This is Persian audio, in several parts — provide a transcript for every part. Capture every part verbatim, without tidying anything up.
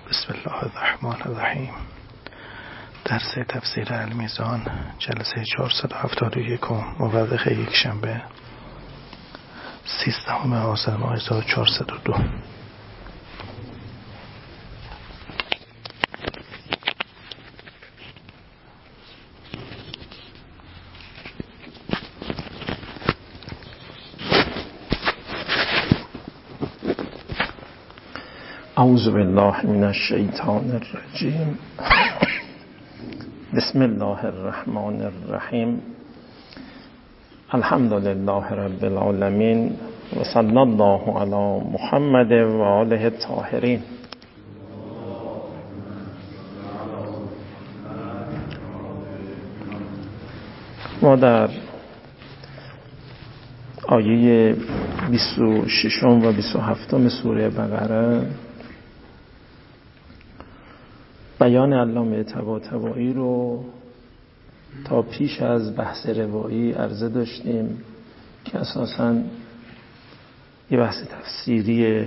بسم الله الرحمن الرحیم. درس تفسیر المیزان جلسه چهارصد و هفتاد و یک مورخ یک شنبه سیزدهم آذر ماه هزار و چهارصد و دو. اعوذ بالله من الشیطان الرجیم. بسم الله الرحمن الرحیم. الحمد لله رب العالمین و صلی الله علی محمد و آله الطاهرین. ما در آیه بیست و شش و بیست و هفت سوره بقره بیان علامه طباطبایی رو تا پیش از بحث روایی عرضه داشتیم که اساساً یه بحث تفسیری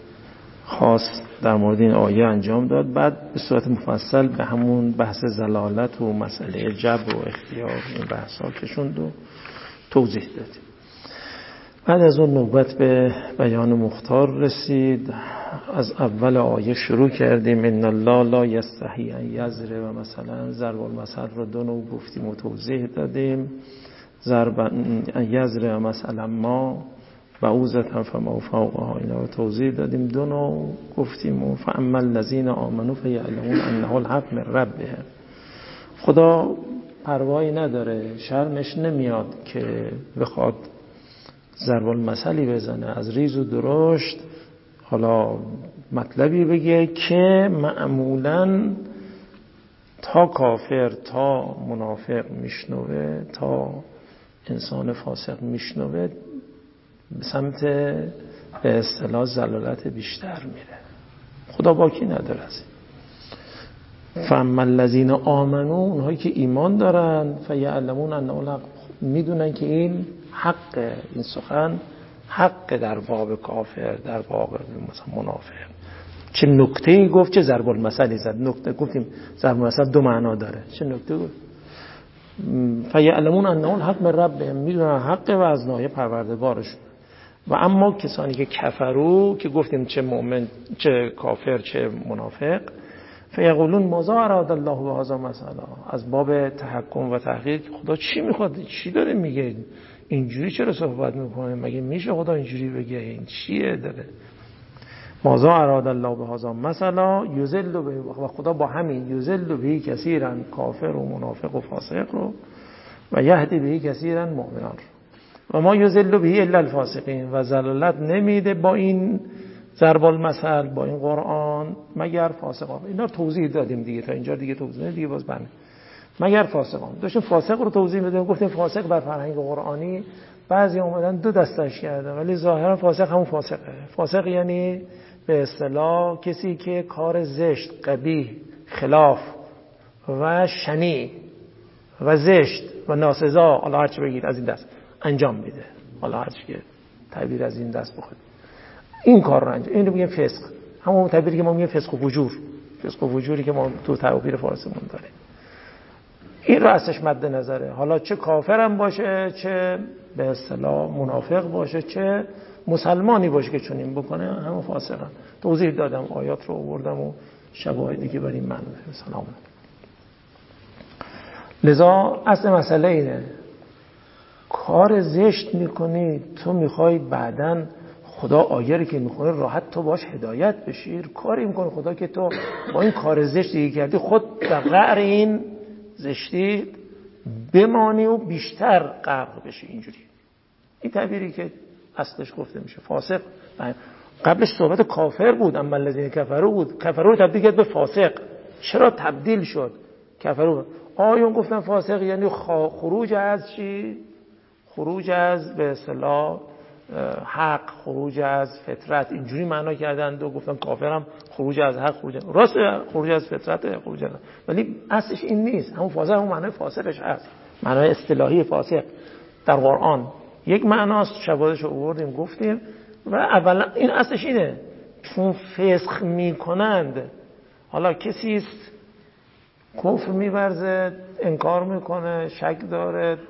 خاص در مورد این آیه انجام داد. بعد به صورت مفصل به همون بحث زلالت و مسئله جبر و اختیار این بحثا کشوند و توضیح دادیم. بعد از اون نوبت به بیان مختار رسید. از اول آیه شروع کردیم. ان الله لا یستحی ان یضرب و مثلا ضرب المثل رو دو نوع گفتیم و توضیح دادیم. ضرب ان یضرب مثلا ما بعوضة فما فوقها اینا رو توضیح دادیم. دو نوع گفتیم و فاما الذین آمنوا فیعلمون انه الحق من ربهم. خدا پروایی نداره، شرمش نمیاد که بخواد ضرب المثلی بزنه از ریز و درشت، حالا مطلبی بگه که معمولاً تا کافر تا منافق میشنوه، تا انسان فاسق میشنوه، به سمت به اصطلاح زلالت بیشتر میره. خدا باکی نداره از این. فاما الذین آمنوا، اونهایی که ایمان دارن، فیعلمون انه الحق، میدونن که این حق، این سخن حق در باب کافر، در باب مثلا منافق. چه نکته‌ای گفت، چه ضرب المثلی زد. نکته گفتیم ضرب المثل دو معنا داره. چه نکته گفت؟ فیعلمون انه الحق من ربهم، میدونن حق و از ناحیه پروردگارش. و اما کسانی که کفرو، که گفتیم چه مؤمن چه کافر چه منافق، فیقولون ماذا اراد الله بهذا مثلا، از باب تحکم و تحقیق خدا چی میخواد، چی داره میگه، اینجوری چرا صحبت میکنه، مگه میشه خدا اینجوری بگه، این چیه داره. ماذا اراد الله بهذا مثلا یذل به، و خدا با همین یذل به کثیرا کافر و منافق و فاسق رو و یهدی به کثیرا مؤمنان رو و ما یذل به الا الفاسقین، و زلالت نمیده با این ضرب المثل، با این قرآن، مگر فاسقان. اینا رو توضیح دادیم دیگه، تا اینجا دیگه توضیح دیگه باز بنده مگر فاسقان. داشتیم فاسق رو توضیح میدیم. گفتیم فاسق در فرهنگ قرآنی بعضی اومدن دو دستش کردن، ولی ظاهرا فاسق همون فاسقه. فاسق یعنی به اصطلاح کسی که کار زشت، قبیح، خلاف و شنیع و زشت و ناسزا، الله هرچی بگید از این دست انجام میده، الله هرچی که تعبیر از این دست بخواد این کار رو انجام، اینو میگن فسق. همون تعبیری که ما میگیم فسق و فجور، فسق و فجوری که ما تو تعبیر فارسیمون داریم، این رو ازش مد نظره. حالا چه کافرم باشه، چه به اصطلاح منافق باشه، چه مسلمانی باشه که چنین بکنه، همون فاسقن. توضیح دادم، آیات رو آوردم و شواهدی که بریم من سلام. لذا اصل مسئله اینه، کار زشت میکنی، تو میخوای بعداً خدا آیه که میخونه راحت تو باش هدایت بشی، کاری میکنه خدا که تو با این کار زشتی کردی خود در قعر این زشتی بمانی و بیشتر غرق بشی. اینجوری این تعبیری که اصلش گفته میشه فاسق. قبلش صحبت کافر بود، اما الذین کفروا بود، کفروا رو تبدیل کرد به فاسق. چرا تبدیل شد کفروا؟ آیون گفتن فاسق یعنی خروج از چی؟ خروج از به اصطلاح حق، خروج از فطرت، اینجوری معنا کردن و گفتن کافرم خروج از حق، خروج راست، خروج از فطرت، خروج از، ولی اصلش این نیست. همون فاسق همون معنای فاسقش هست، معنای اصطلاحی فاسق در قرآن یک معناست. شواهدش رو آوردیم گفتیم. و اولا این اصلش اینه، چون فسق میکنند حالا کسی است کفر می‌ورزه، انکار میکنه، شک داره،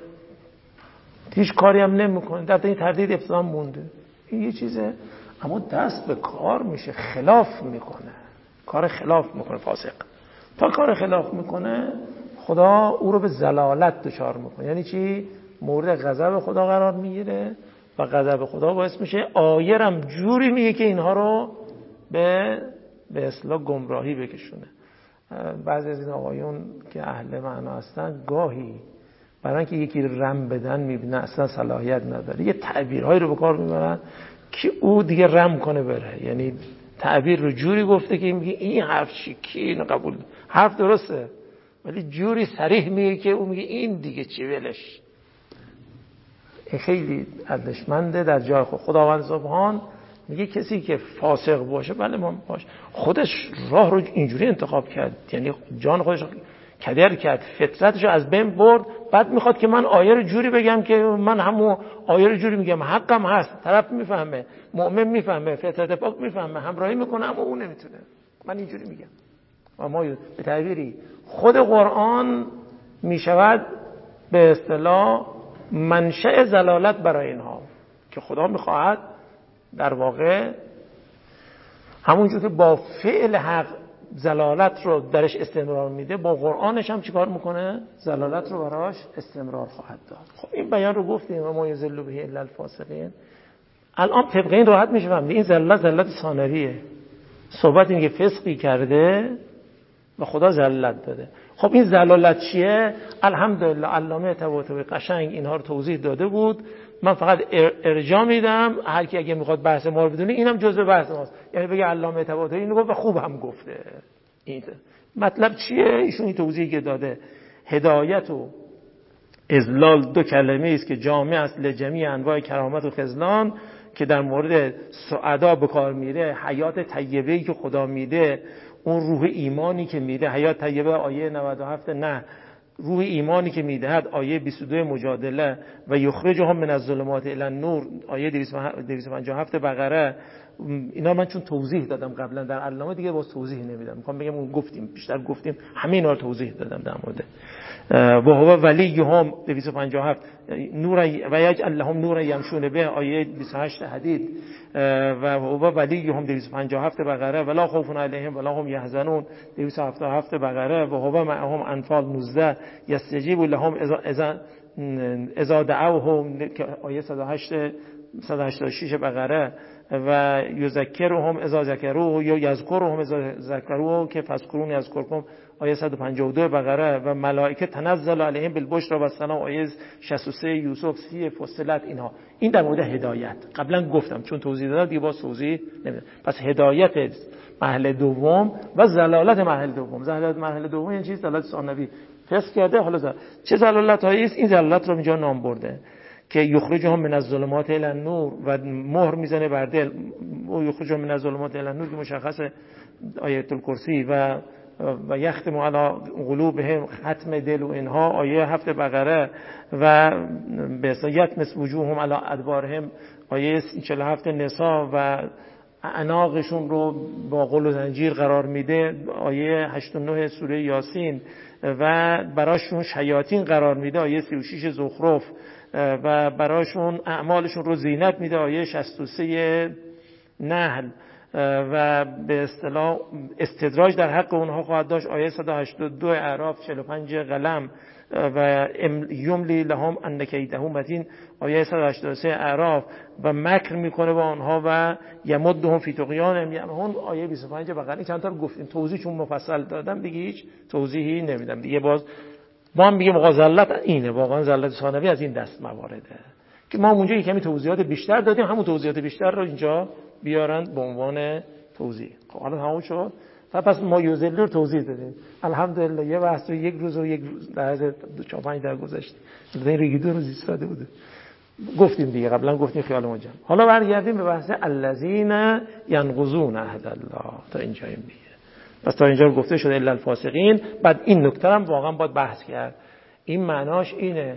هیچ کاری هم نمیکنه، در این تردید ابتدا مونده، این یه چیزه. اما دست به کار میشه، خلاف میکنه، کار خلاف میکنه فاسق. تا کار خلاف میکنه خدا او رو به ضلالت دچار میکنه. یعنی چی؟ مورد غضب خدا قرار میگیره و غضب خدا باعث میشه آیه هم جوری میگه که اینها رو به به اصطلاح گمراهی بکشونه. بعضی از این آقایون که اهل معنا هستن گاهی برای اینکه یکی رم بدن میبینه اصلا صلاحیت نداره، یه تعبیرهایی رو به کار میبرن که او دیگه رم کنه بره. یعنی تعبیر رو جوری گفته که میگه این حرف چی، کی اینو قبول، حرف درسته ولی جوری صریح میگه که او میگه این دیگه چی، ولش. این خیلی ارزشمنده در جای خود. خداوند سبحان میگه کسی که فاسق باشه، بله ما باش، خودش راه رو اینجوری انتخاب کرد، یعنی جان خودش کدر کرد، فطرتش رو از بین برد، بعد میخواد که من آیه رو جوری بگم که من همون آیه رو جوری میگم، حقم هست، طرف میفهمه، مؤمن میفهمه، فطرت پاک میفهمه، همراهی میکنه، اما اون نمیتونه، من اینجوری میگم. و ما به تعبیری خود قرآن میشود به اصطلاح منشأ ضلالت برای اینها که خدا میخواهد در واقع همونجور که با فعل حق ضلالت رو درش استمرار میده، با قرآنش هم چیکار میکنه؟ ضلالت رو براش استمرار خواهد داد. خب این بیان رو گفتیم و ما یضل به الا الفاسقین. الان طبق این راحت میشه فهمید این ذلت ذلت ثانویه. صحبت اینه که فسقی کرده و خدا ذلت داده. خب این ذلالت چیه؟ الحمدلله علامه طباطبایی قشنگ اینها رو توضیح داده بود. من فقط ارجاع میدم، هر کی اگه میخواد بحث ما رو بدونه اینم جزء بحث ماست. یعنی بگه علامه طباطبایی اینو گفت و خوب هم گفته. این مطلب چیه؟ ایشون این توضیحی که داده هدایت و اذلال دو کلمه است که جامع است لجمیع انواع کرامت و خذلان، که در مورد سعدا به کار میره. حیات طیبه‌ای که خدا میده، اون روح ایمانی که میده، حیات طیبه آیه نود و هفت نه، روح ایمانی که میدهد آیه بیست و دو مجادله، و یخرجهم من الظلمات الی النور آیه دویست و پنجاه و هفت بقره. اینا من چون توضیح دادم قبلا در علامه دیگه باز توضیح نمیدم، میخوام بگم اون گفتیم بیشتر گفتیم همه اینا رو توضیح دادم در مورد و هو ولیهم دویست و پنجاه و هفت نور و یجعل لهم نور یمشون به آیه بیست و هشت حدید و هو ولیهم دویست و پنجاه و هفت بقره ولا خوف علیهم ولا هم یحزنون دویست و هفتاد و هفت بقره و هو معهم انفال نوزده یستجیب لهم اذا اذا دعوهم آیه صد و هشتاد و شش بقره و یذکرهم اذا ذکروه یا یذکرهم اذا ذکروه که فذکرون یذکرکم آیه صد و پنجاه و دو بقره و ملائکه تنزل علیهم بالبشرى و السلام آیه شصت و سه یوسف سی فصلت. اینها این در مورد هدایت قبلا گفتم چون توضیح دادم دیگه باز توضیح نمیدم. پس هدایت مرحله دوم و ضلالت مرحله دوم. ضلالت مرحله دوم این چیز ضلالت ثانوی فسق کرده. حالا زل... چه ضلالت هایی است؟ این ضلالت رو اینجا نام برده که یخرجهم من الظلمات الی النور و مهر میزنه بر دل. او یخرجهم من الظلمات الی النور که مشخصه آیه الکرسی و و یختم علی قلوبهم ختم دل و اینها آیه هفت بقره و به اصطلاح مثل وجوههم علی ادبارهم آیه چهل و هفت نساء و اعناقشون رو با غل و زنجیر قرار میده آیه هشتاد و نه سوره یاسین و براشون شیاطین قرار میده آیه سی و شش زخرف و براشون اعمالشون رو زینت میده آیه شصت و سه نحل و به اصطلاح استدراج در حق اونها خواهد داشت آیه صد و هشتاد و دو اعراف چهل و پنج قلم و یملی لهم ان کیدهم متین آیه صد و هشتاد و سه اعراف و مکر میکنه با آنها و یمدهم فی طغیانهم یعمهون آیه بیست و پنج بقره. چند تا رو گفتیم توضیح چون مفصل دادم دیگه هیچ توضیحی نمیدم دیگه. باز ما هم بگیم غزلت اینه، واقعا ذلت ثانوی از این دست موارده که ما اونجا یک کمی توضیحات بیشتر دادیم، همون توضیحات بیشتر رو اینجا بیارن به عنوان توضیح. خب حالا تموم شد. پس ما یوزل رو توضیح دادیم الحمدلله. یه بحث رو یک روز و یک روز در از دو چهار پنج در گذشت این ریگی دو روز ایستاده بوده گفتیم دیگه قبلا گفتیم خیال ما جمع. حالا برگردیم به بحث الذین ینقضون عهد الله تا اینجا میگه. پس تا اینجا گفته شده الا الفاسقین. بعد این نکته هم واقعا باید بحث کرد. این معناش اینه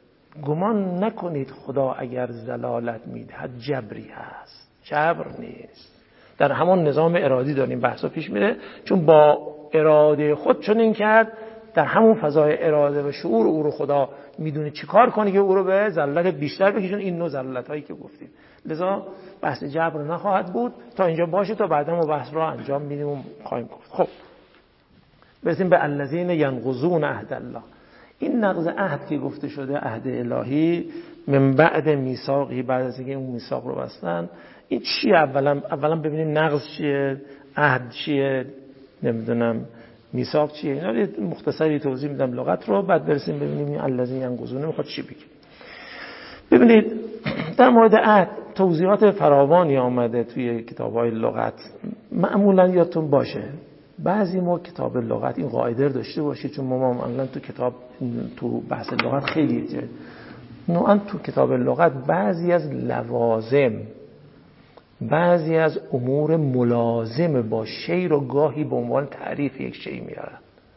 گمان نکنید خدا اگر ضلالت میدهد جبری هست، جبر نیست. در همون نظام ارادی داریم بحثا پیش میره چون با اراده خود چنین کرد، در همون فضای اراده و شعور او رو خدا میدونه چی کار کنه که او رو به ذلت بیشتر بکشون. این نوع ذلت هایی که گفتیم، لذا بحث جبر نخواهد بود. تا اینجا باشه، تا بعدا ما بحث رو انجام میدیم و خواهیم گفت. خب برسیم به الذین ینقضون عهد الله. این نقض عهد که گفته شده، عهد الهی من بعد میثاقی، بعد از اینکه اون میثاق رو بستن، این چیه؟ اولا اولا ببینیم نقض چیه، عهد چیه، نمیدونم میثاق چیه. اینا مختصری توضیح میدم لغت رو، بعد برسیم ببینیم این الذین ینقضون میخواد چی بگه. ببینید در مورد عهد توضیحات فراوانی آمده توی کتاب‌های لغت. معمولا یادتون باشه بعضی ما کتاب لغت این قاعده رو داشته باشید، چون ما معمولا تو کتاب تو بحث لغت خیلی نوعا تو کتاب لغت بعضی از لوازم، بعضی از امور ملازم با شی رو گاهی به عنوان تعریف یک شی میارن،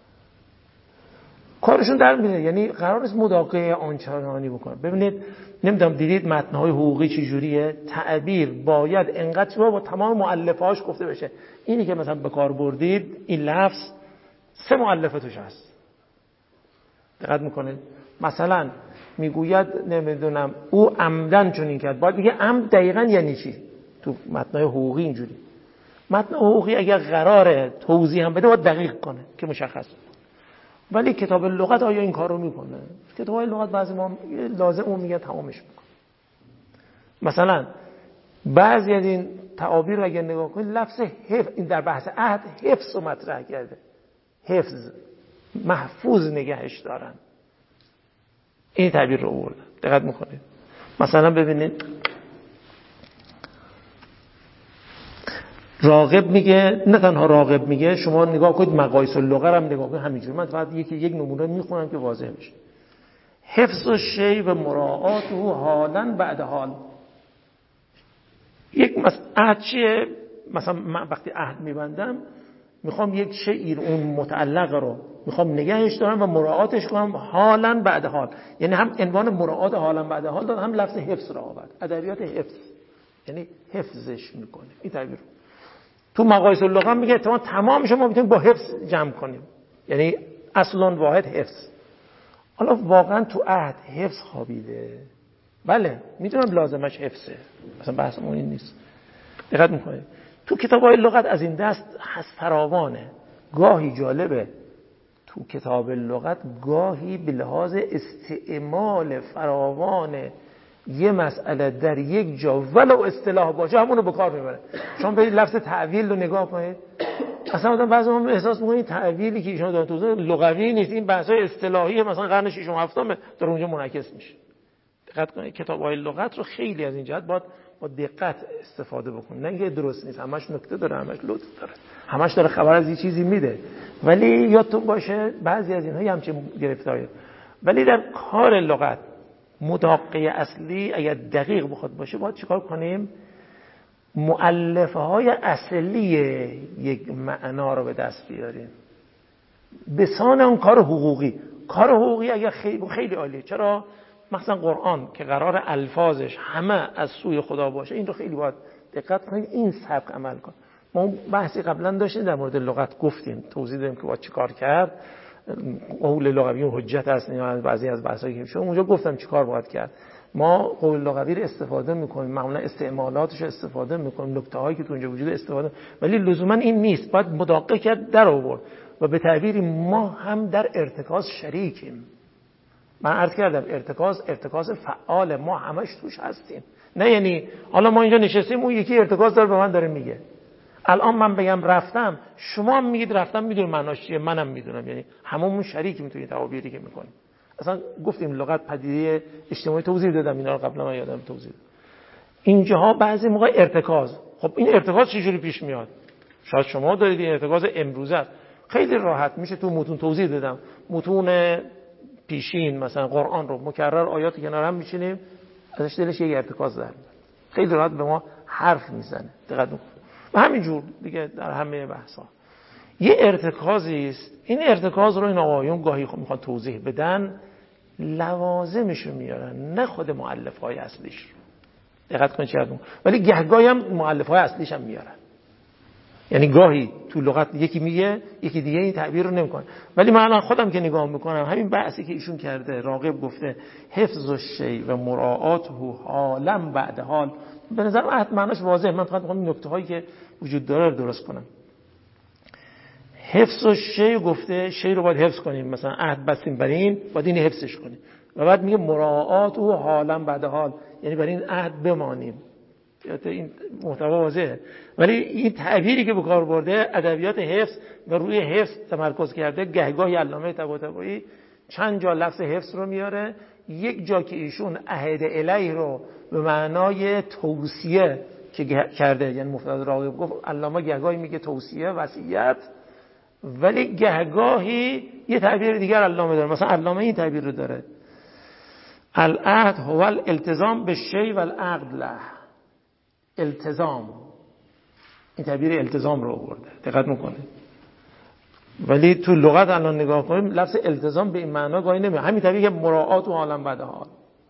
کارشون در میره. یعنی قرار نیست مداقه آنچنانی بکنن. ببینید نمیدونم دیدید متن‌های حقوقی چه جوریه، تعبیر باید انقدر با تمام مؤلفه‌هاش گفته بشه. اینی که مثلا به کار بردید این لفظ سه مؤلفه توش هست، دقت میکنید؟ مثلا میگوید نمیدونم او عمدن چنین کرد، باید میگه عمد دقیقاً یعنی چی. تو متن‌های حقوقی اینجوری. متن حقوقی اگر قراره توضیح هم بده باید دقیق کنه که مشخص. ولی کتاب لغت آیا این کار رو میکنه؟ کتاب لغت بعضی ما لازم اون میگه تمامش میکنه. مثلا بعضی از این تعابیر رو اگر نگاه کنید، لفظ حفظ، این در بحث عهد حفظ رو مطرح کرده. حفظ، محفوظ نگهش دارن، این تعبیر رو آورده. دقت میکنید؟ مثلا ببینید راغب میگه، نه تنها راغب میگه، شما نگاه کنید مقایس اللغه هم نگاه کنید همینجوری. من فقط یکی یک نمونه میخونم که واضح بشه. حفظ الشیء و مراعاته حالا بعد حال. یک مثلا عهد چیه؟ مثلا من وقتی عهد میبندم میخوام یک شیء اون متعلق رو میخوام نگهش دارم و مراعاتش کنم حالا بعد حال. یعنی هم عنوان مراعات حالا بعد حال داد، هم لفظ حفظ رو آورد. ادبیات حفظ یعنی حفظش میکنه. این تعبیر تو مقایس اللغه میگه اتفاقا تمامش ما میتونیم با حفظ جمع کنیم، یعنی اصلا واحد حفظ. حالا واقعا تو عهد حفظ خوابیده؟ بله، میدونم لازمش حفظه، مثلا بحثمون این نیست. دقت میکنید تو کتاب‌های لغت از این دست هست فراوانه. گاهی جالبه تو کتاب لغت گاهی به لحاظ استعمال فراوان یه مسئله در یک جا ولو اصطلاح باشه همونو به کار میبره. شما برید لفظ تعویل رو نگاه کنید، اصلا آدم بعضی موقع احساس می‌کنه تعویلی که ایشون دارن توضیح لغوی نیست، این بحث‌های اصطلاحی مثلا قرن ششم هفتم در اونجا منعکس میشه. دقت کنید کتاب‌های لغت رو خیلی از این جهت باید با دقت استفاده بکنید. نه اینکه درست نیست، همش نکته داره، همش لطف داره، همش داره خبر از یه چیزی میده، ولی یادتون باشه بعضی از اینها همچین گرفتاری. ولی در کار لغت مداقه اصلی اگر دقیق بخواد باشه باید چیکار کنیم؟ مؤلفه های اصلی یک معنا رو به دست بیاریم بسان اون کار حقوقی. کار حقوقی اگر خیلی خیلی عالیه. چرا؟ مثلا قرآن که قرار الفاظش همه از سوی خدا باشه، این رو خیلی باید دقت کنید، این سبک عمل کن. ما بحثی قبلا داشتیم در مورد لغت، گفتیم توضیح دادیم که باید چیکار کرد. قول لغوی حجت است، نه بعضی از بحثایی که شما اونجا گفتم چیکار باید کرد. ما قول لغوی رو استفاده میکنیم، معمولا استعمالاتش رو استفاده میکنیم، نکته هایی که تو اونجا وجود استفاده، ولی لزوما این نیست. باید مداقه کرد، در آورد. و به تعبیری ما هم در ارتکاز شریکیم. من عرض کردم ارتکاز ارتکاز فعال، ما همش توش هستیم. نه یعنی حالا ما اینجا نشستیم اون یکی ارتکاز داره به من داره میگه. الان من بگم رفتم، شما هم میگید رفتم، میدونید معناش چیه، منم میدونم، یعنی هممون شریکیم توی تعابیری که میکنیم. اصلا گفتیم لغت پدیده اجتماعی، توضیح دادم اینا رو قبلا، من یادم توضیح دادم. اینجاها بعضی موقع ارتکاز، خب این ارتکاز چجوری پیش میاد؟ شاید شما دارید این ارتکاز امروزه است، خیلی راحت میشه تو متون توضیح دادم. متون پیشین مثلا قرآن رو مکرر آیاتی کنار هم میچینیم، ازش دلش یک ارتکاز در میاد، خیلی راحت به ما حرف میزنه. دقت کنید و همینجور دیگه در همه بحثا یه ارتکازی است. این ارتکاز رو این آقایون گاهی میخوان توضیح بدن، لوازمش رو میارن، نه خود مؤلفه‌های اصلیش. دقت کنید چقدر، ولی گهگاهی هم مؤلفه‌های اصلیش هم میارن. یعنی گاهی تو لغت یکی میگه یکی دیگه این تعبیر رو نمیکنه. ولی من الان خودم که نگاه میکنم همین بحثی که ایشون کرده، راغب گفته حفظ الشیء و مراعاته حالا بعد حال، به نظر من معناش واضحه. من فقط میخوام این نکته هایی که وجود داره رو درست کنم. حفظ الشیء گفته شی رو باید حفظ کنیم، مثلا عهد بستیم بر این باید این حفظش کنیم. و بعد میگه مراعات و حالا بعد حال، یعنی برای این عهد بمانیم. این محتوا واضحه. ولی این تعبیری که به کار برده ادبیات حفظ و روی حفظ تمرکز کرده. گهگاهی علامه طباطبایی چند جا لفظ حفظ رو میاره، یک جا که ایشون عهد الیه رو به معنای توصیه که کرده، یعنی مفرد راغب گفت علامه گهگاهی میگه توصیه وصیت، ولی گهگاهی یه تعبیر دیگر علامه داره. مثلا علامه این تعبیر رو داره: العهد هو الالتزام بالشیء والعقد له. التزام، این تعبیر التزام رو آورده، دقت میکنه. ولی تو لغت الان نگاه کنیم لفظ التزام به این معنا گاهی نمیاد. همین تعبیر که مراعات و حالا بعد حال.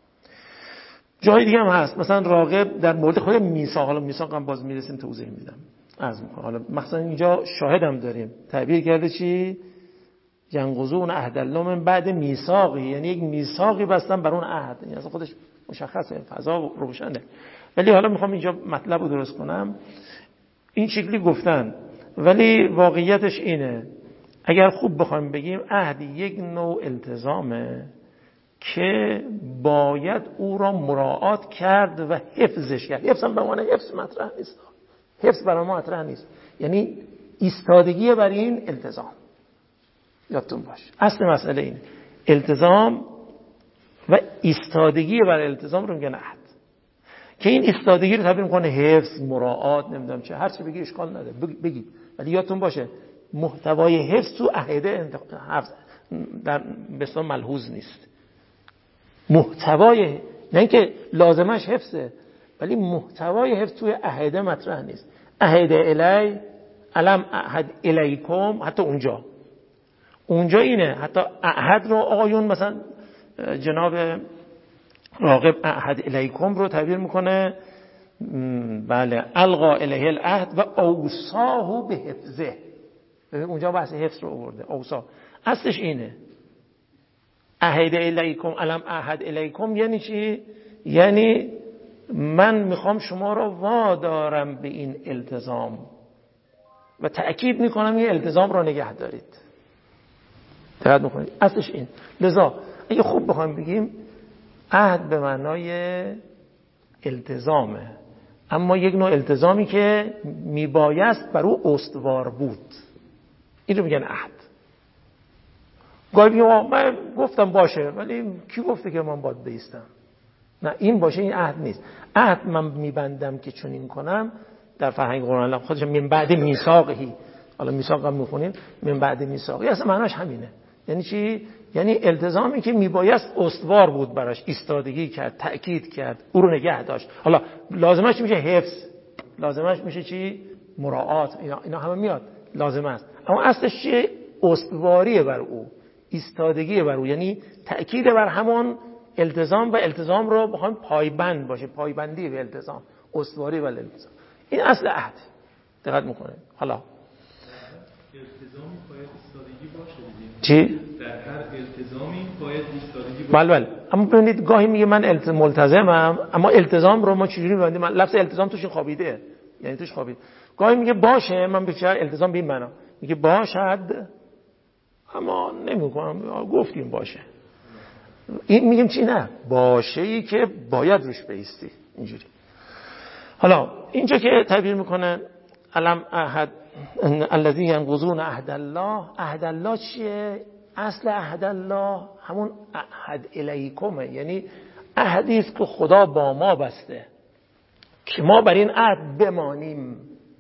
جای دیگه هم هست، مثلا راغب در مورد خود میثاق، حالا میثاق هم باز میرسیم توضیح میدم از میکنم. حالا مثلا اینجا شاهدم داریم تعبیر کرده چی؟ ینقضون عهد الله من بعد میثاقی، یعنی یک میثاقی بستن بر اون عهد. یعنی اصلا خودش مشخصه، فضا روشنه. ولی حالا میخوام اینجا مطلب رو درست کنم. این شکلی گفتن، ولی واقعیتش اینه اگر خوب بخوایم بگیم عهد یک نوع التزامه که باید او را مراعات کرد و حفظش کرد. حفظ هم به معنی حفظ مطرح نیست، حفظ برای ما مطرح نیست، یعنی ایستادگی بر این التزام. یادتون باشه اصل مسئله اینه، التزام و ایستادگی بر التزام رو میگن عهد. که این ایستادگی رو تعبیر میکنه حفظ، مراعات، نمیدونم چه، هر چی بگی اشکال نداره بگید، ولی یادتون باشه محتوای حفظ تو عهده حفظ در بسیار ملحوظ نیست. محتوای، نه اینکه لازمش حفظه، ولی محتوای حفظ توی عهده مطرح نیست. عهد الی، علم عهد الیکم، حتی اونجا اونجا اینه، حتی عهد رو آقایون مثلا جناب راغب عهد الیکم رو تعبیر میکنه، بله، القا الیه العهد و اوصاه به حفظه. اونجا بحث حفظ رو آورده، اوصا اصلش اینه. عهد الیکم، علم عهد الیکم یعنی چی؟ یعنی من میخوام شما رو وادارم به این التزام و تأکید میکنم این التزام رو نگه دارید. دقت میکنید اصلش این. لذا اگه خوب بخوایم بگیم عهد به معنای التزامه، اما یک نوع التزامی که میبایست بر او استوار بود، این رو میگن عهد. گاهی میگم من گفتم باشه، ولی کی گفته که من باید بیستم؟ نه، این باشه این عهد نیست. عهد من میبندم که چنین کنم. در فرهنگ قرآن الله خودش من بعد میثاقی، حالا میثاق هم میخونیم، من بعد میثاقی اصلا معناش همینه. یعنی چی؟ یعنی التزامی که میبایست استوار بود براش، ایستادگی کرد، تأکید کرد، او رو نگه داشت. حالا لازمش میشه حفظ، لازمش میشه چی؟ مراعات، اینا, اینا همه میاد لازم است. اما اصلش چیه؟ استواریه بر او، ایستادگی بر او، یعنی تأکید بر همون التزام و التزام رو بخوام پایبند باشه، پایبندی به التزام، استواری و التزام. این اصل عهد. دقت میکنه. حالا التزامی باید ایستادگی باشه دیگه. چی؟ در هر التزامی باید ایستادگی باشه. بله بله. اما ببینید گاهی میگه من ملتزمم، اما التزام رو ما چجوری می‌بندیم؟ من لفظ التزام توش خوابیده، یعنی توش خوابید. گاهی میگه باشه، من بیشتر التزام به این معنا میگه باشد، اما نمیگم گفتیم باشه. این میگیم چی؟ نه، باشه‌ای که باید روش بایستی، اینجوری. حالا اینجا که تعبیر میکنه علم عهد الذی ینقضون عهد الله، عهد الله چیه؟ اصل عهد الله همون عهد الیکمه، یعنی عهدی است که خدا با ما بسته که ما بر این عهد بمانیم،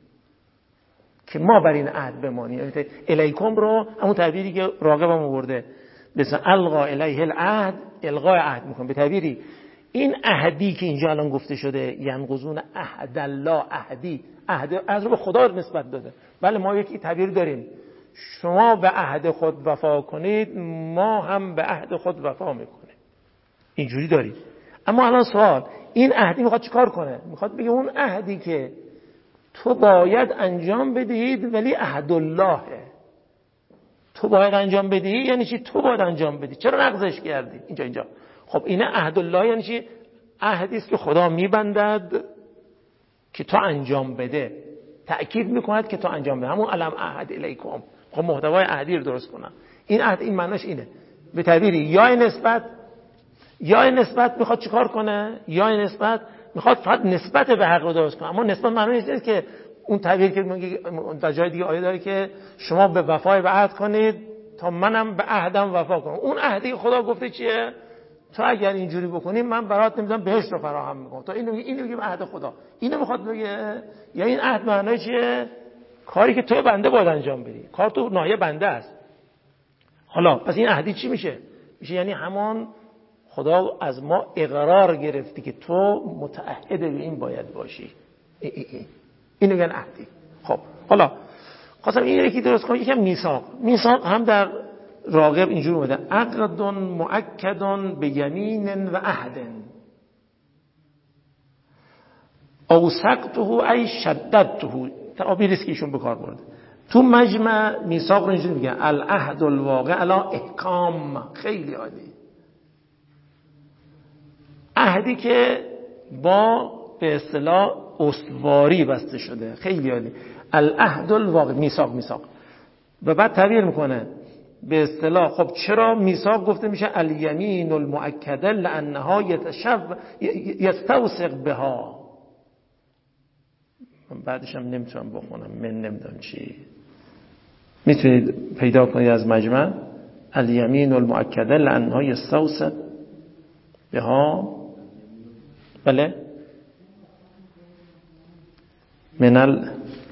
که ما بر این عهد بمانیم. الیکم رو همون تعبیری که راغب هم آورده، مثلا القا الیه العهد، القای عهد میکنه. به تعبیری این عهدی که اینجا الان گفته شده، ینقضون عهد الله، عهدی، عهد از رو به خدا نسبت داده. بله ما یکی تعبیر داریم، شما به عهد خود وفا کنید ما هم به عهد خود وفا میکنیم، اینجوری داریم. اما الان سوال، این عهدی میخواد چیکار کنه؟ میخواد بگه اون عهدی که تو باید انجام بدهید ولی عهد اللهه. تو باید انجام بدی یعنی چی؟ تو باید انجام بدی، چرا نقضش کردی؟ اینجا اینجا خب اینه عهد الله یعنی چی؟ عهدی است که خدا میبندد که تو انجام بده، تأکید میکند که تو انجام بده، همون علم عهد الیکم. خب محتوای عهدی رو درست کنم. این عهد این معناش اینه به تعبیری یا نسبت، یا نسبت میخواد چیکار کنه، یا نسبت میخواد فقط نسبت به حق رو درست کنه. اما نسبت معنیش نیست که اون تعبیر که میگه در جای دیگه آیه داره که شما به وفای به عهد کنید تا منم به عهدم وفا کنم. اون عهدی که خدا گفته چیه؟ تو اگر اینجوری بکنی من برات نمیذارم بهشت رو فراهم میکنم. تو اینو اینو میگه عهد خدا. اینو میخواد بگه یا این عهد معنی چیه؟ کاری که تو بنده باید انجام بدی. کار تو ناحیه بنده است. حالا پس این عهدی چی میشه؟ میشه یعنی همان خدا از ما اقرار گرفتی که تو متعهد به این باید باشی. ای ای ای. اینو میگن عهدی. خب حالا خواستم این یکی درست کنم. یکم میثاق. میثاق هم در راغب اینجور اومده عقد مؤکد به یمین و عهد اوثقته ای شددته. تعابیر است که ایشون به کار برده. تو مجمع میثاق رو اینجوری میگن العهد الواقع علی احکام. خیلی عالی. عهدی که با به اصطلاح استواری بسته شده. خیلی عالی. العهد الواقع میثاق میثاق و بعد تعبیر میکنه به اصطلاح خب چرا میثاق گفته میشه الیمین المؤکده لانها یتشب یستوثق بها. من بعدش هم نمیتونم بخونم، من نمیدونم چی. میتونید پیدا کنید از مجمع الیمین المؤکده لانها یستوثق بها. بله من ال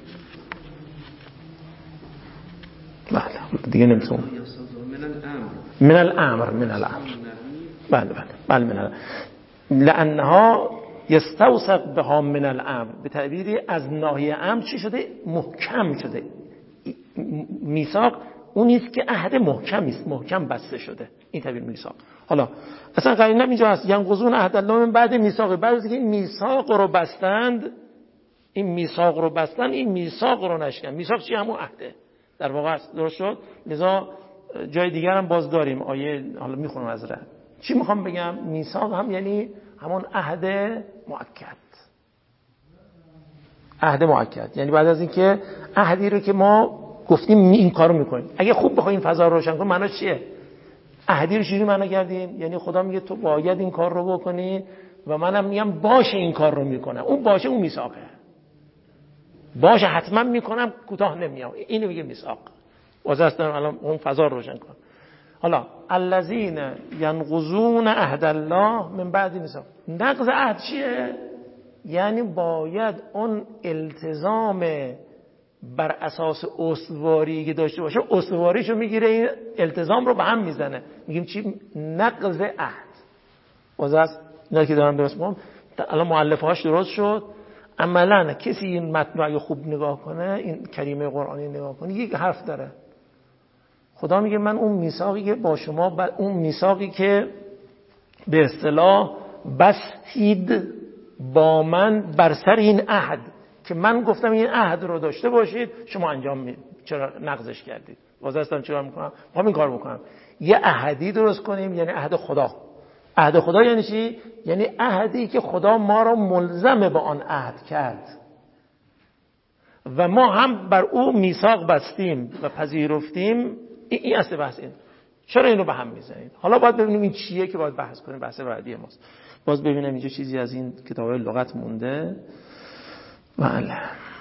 بله دیگه نمیتونم من الامر من الامر بله بله بله من الامر لانها یستوثق بها من الامر. به تعبیری از ناحیه امر چی شده؟ محکم شده. میثاق اون نیست که عهد محکم است، محکم بسته شده. این تعبیر میثاق. حالا اصلا قرینه اینجا هست ینقضون عهد الله من بعد میثاق. بعد از اینکه این میثاق رو بستند، این میثاق رو بستن، این میثاق رو نشکن. میثاق چی؟ همون عهده در واقع است. درست شد؟ لذا جای دیگر هم باز داریم آیه، حالا میخونم از ره. چی میخوام بگم؟ میثاق هم یعنی همون عهد مؤکد. عهد مؤکد یعنی بعد از اینکه عهدی رو که ما گفتیم این کارو میکنیم، اگه خوب بخوایم فضا رو روشن کنیم معناش چیه؟ عهدی رو چجوری معنا کردیم؟ یعنی خدا میگه تو باید این کار رو بکنی و منم میگم باشه این کار رو میکنم. اون باشه اون میثاقه. باشه حتما میکنم، کوتاه نمیام. اینو میگه میثاق. واسه الان اون فضا رو روشن کن. حالا الذین ینقضون عهد الله من بعد میثاق. نقض عهد چیه؟ یعنی باید اون التزام بر اساس استواری که داشته باشه استواریشو میگیره، این التزام رو به هم میزنه. میگیم چی؟ نقض عهد. واسه اینا که دارم درست میگم الان مؤلفه‌هاش درست شد. عملاً کسی این متن رو خوب نگاه کنه، این کریمه قرآنی نگاه کنه، یک حرف داره. خدا میگه من اون میثاقی که با شما، اون میثاقی که به اصطلاح بستید با من بر سر این عهد که من گفتم این عهد رو داشته باشید، شما انجام می... چرا نقضش کردید؟ واسه هستم چرا میکنم؟ ما این کار بکنم. یه عهدی درست کنیم، یعنی عهد خدا. عهد خدا یعنی چی؟ یعنی عهدی که خدا ما را ملزم به آن عهد کرد و ما هم بر او میثاق بستیم و پذیرفتیم. این, این اصل بحث این. چرا اینو به هم میزنید؟ حالا باید ببینیم این چیه که باید بحث کنیم. بحث بعدی ماست. باز ببینم اینجا چیزی از این کتاب‌های لغت مونده. بله.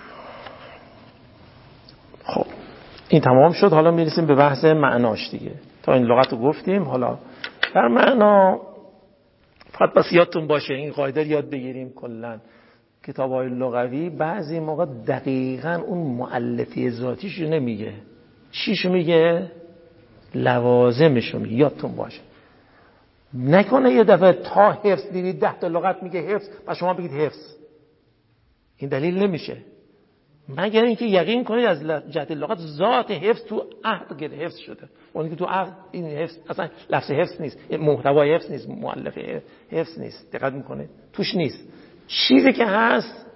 خب این تمام شد. حالا میرسیم به بحث معناش دیگه. تا این لغت رو گفتیم. حالا در معنا فقط بس یادتون باشه این قاعده رو یاد بگیریم. کلا کتاب‌های لغوی بعضی موقع دقیقاً اون مؤلفه ذاتیش رو نمیگه. چیشو میگه؟ لوازمشو میگه. یادتون باشه. نکنه یه دفعه تا حفظ دیدید ده تا لغت میگه حفظ و شما بگید حفظ. این دلیل نمیشه. مگر اینکه یقین کنید از جهت لغت ذات حفظ تو عهد گره حفظ شده. اون که تو عهد این حفظ اصلا لفظ حفظ نیست، محتوای حفظ نیست، مؤلفه حفظ نیست. دقت میکنید توش نیست. چیزی که هست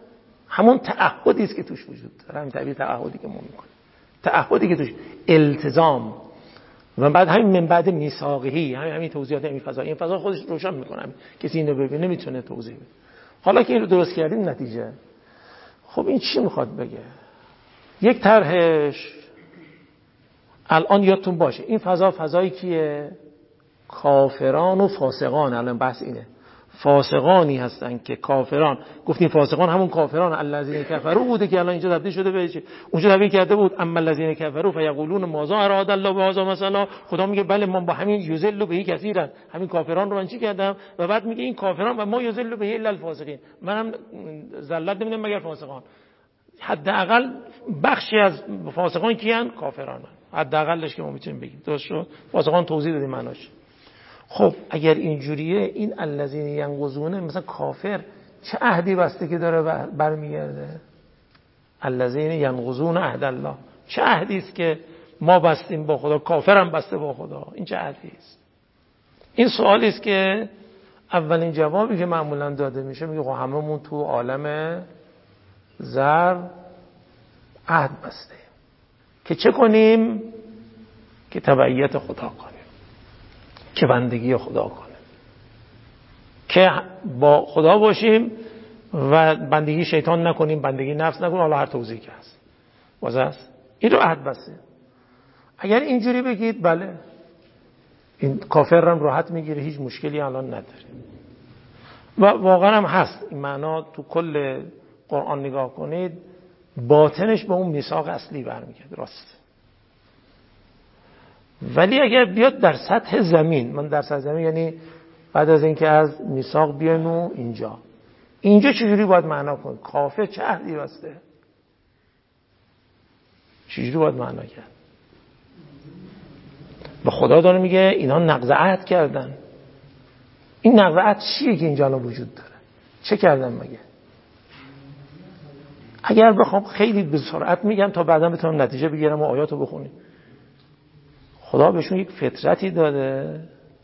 همون تعهدی است که توش وجود داره، همین تعبیر تعهدی که ما میکنیم، تعهدی که توش التزام و بعد همین من بعد میثاقی، همین همین توضیحات این فضا، این فضا خودش روشن میکنه، کسی اینو ببینه میتونه توضیح بده. حالا که این رو درست کردیم نتیجه، خب این چی میخواد بگه؟ یک طرحش الان یادتون باشه این فضا فضایی کیه؟ کافران و فاسقان. الان بحث اینه، فاسقانی هستن که کافران، گفتیم فاسقان همون کافران الذین کفروا بوده که الان اینجا تبدیل شده به چی؟ اونجا تبدیل کرده بود اما الذین کفروا فیقولون ماذا اراد الله بهذا مثلا. خدا میگه بله من با همین یذل به کثیرن، همین کافران رو من چی کردم؟ و بعد میگه این کافران و ما یذل به الا الفاسقین، منم ذلت نمیدم مگر فاسقان. حداقل بخشی از فاسقان کیان؟ کافران. حداقلش که ما میتونیم بگیم. درست شد؟ فاسقان توضیح دادیم معناش. خب اگر اینجوریه این الذین ینقضون، مثلا کافر چه عهدی بسته که داره برمیگرده؟ الذین ینقضون عهد الله، چه عهدی است که ما بستیم با خدا؟ کافرم بسته با خدا، این چه عهدی است؟ این سوالی است که اولین جوابی که معمولا داده میشه میگه خب هممون تو عالم زر عهد بسته که چه کنیم؟ که تبعیت خدا کنیم، که بندگی خدا کنیم، که با خدا باشیم و بندگی شیطان نکنیم، بندگی نفس نکنیم، حالا هر توضیحی که هست واضح است. این رو عهد بسته. اگر اینجوری بگید بله این کافر هم راحت میگیره، هیچ مشکلی الان نداره و واقعا هم هست این معنا. تو کل قرآن نگاه کنید باطنش به اون میثاق اصلی برمیگرده، راست. ولی اگر بیاد در سطح زمین، من در سطح زمین یعنی بعد از اینکه از میثاق بیان و اینجا اینجا چجوری باید معنا کنید؟ کافر چه عهدی بسته؟ چجوری باید معنا کرد؟ به خدا داره میگه اینا نقض عهد کردن. این نقض عهد چیه که اینجا الان وجود داره؟ چه کردن مگه؟ اگر بخوام خیلی به سرعت میگم تا بعدا بتونم نتیجه بگیرم و آیاتو بخونیم. خدا بهشون یک فطرتی داده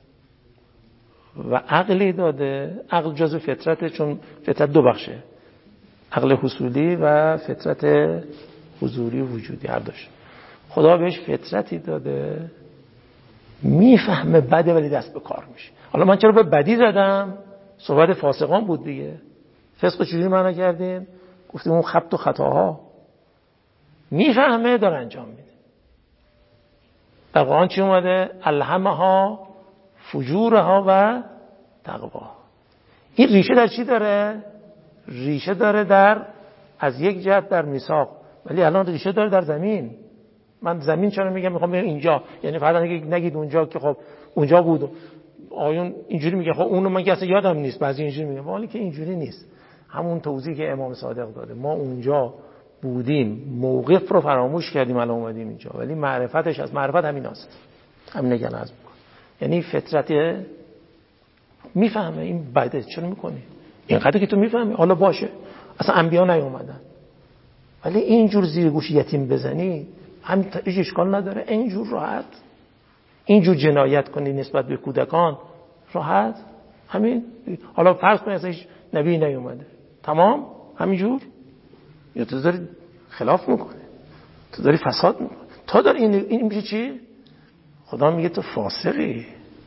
و عقلی داده. عقل جزو فطرته، چون فطرت دو بخشه، عقل حصولی و فطرت حضوری و وجودی هر دوش. خدا بهش فطرتی داده، میفهمه بده ولی دست به کار میشه. حالا من چرا به بدی زدم؟ صحبت فاسقان بود دیگه. فسق چجوری معنا کردیم؟ گفتیم اون خبط و خطاها میفهمه داره انجام میده. در قرآن چی اومده؟ الهمها فجورها و تقوا. این ریشه در چی داره؟ ریشه داره در از یک جهت در میثاق، ولی الان ریشه داره در زمین. من زمین چرا میگم؟ میخوام بگم اینجا، یعنی فقط نگید اونجا که خب اونجا بود. آیون اینجوری میگه خب اونو من اصلا یادم نیست، بعضی اینجوری میگه، ولی که اینجوری نیست. همون توضیحی که امام صادق داده، ما اونجا بودیم، موقف رو فراموش کردیم، الان اومدیم اینجا، ولی معرفتش از معرفت همین است. همین نگن از بکن. یعنی فطرت میفهمه این بده چرا میکنی؟ اینقدر که تو میفهمی حالا باشه، اصلا انبیا نیومدن، ولی اینجور زیر گوش یتیم بزنی هم هیچ اشکال نداره. اینجور راحت اینجور جنایت کنی نسبت به کودکان راحت. همین حالا فرض کن اصلا هیچ نبی نیومده، تمام همینجور. یا تو داری خلاف میکنه، تو داری فساد میکنه، تا داری این این میشه چی؟ خدا میگه تو فاسقی